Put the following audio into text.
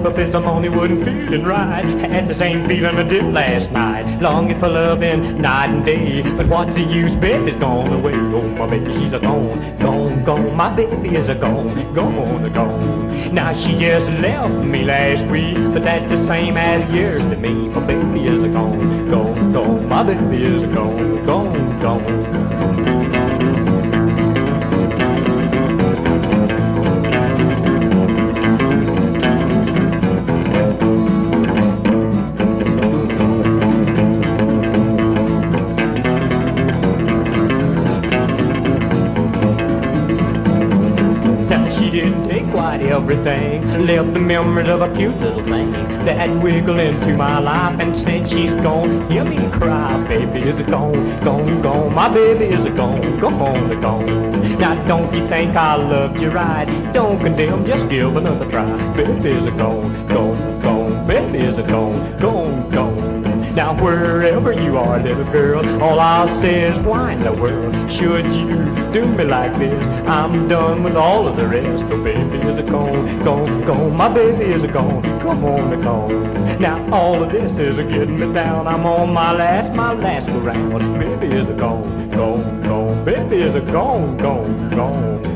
woke up this morning, wasn't feeling right. Had the same feeling I did last night. Longing for loving night and day. But what's the use? Baby's gone away. Oh, my baby, she's a gone, gone, gone. My baby is a gone, gone, gone. Now she just left me last week, but that's the same as years to me. My baby is a gone, gone, gone. My baby is a gone, gone, gone. She didn't take quite everything, left the memories of a cute little thing that wiggled into my life, and since she's gone, hear me cry, baby is a gone, gone, gone. My baby is a gone, gone, gone. Now don't you think I loved you right? Don't condemn, just give another try. Baby is a gone, gone, gone. Baby is a gone, gone, gone. Now wherever you are, little girl, all I'll say is why in the world should you do me like this? I'm done with all of the rest. Oh, baby is a gone, gone, gone. My baby is a gone, come on, gone. Now all of this is getting me down. I'm on my last go round. Baby is a gone, gone, gone. Baby is a gone, gone, gone.